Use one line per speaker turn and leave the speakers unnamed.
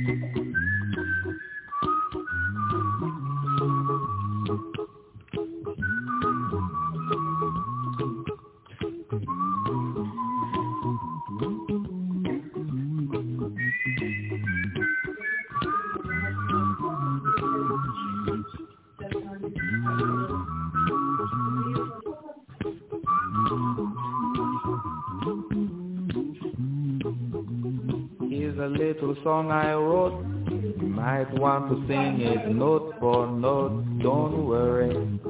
Here's a little song I wrote. You might want to sing it note for note. Don't worry.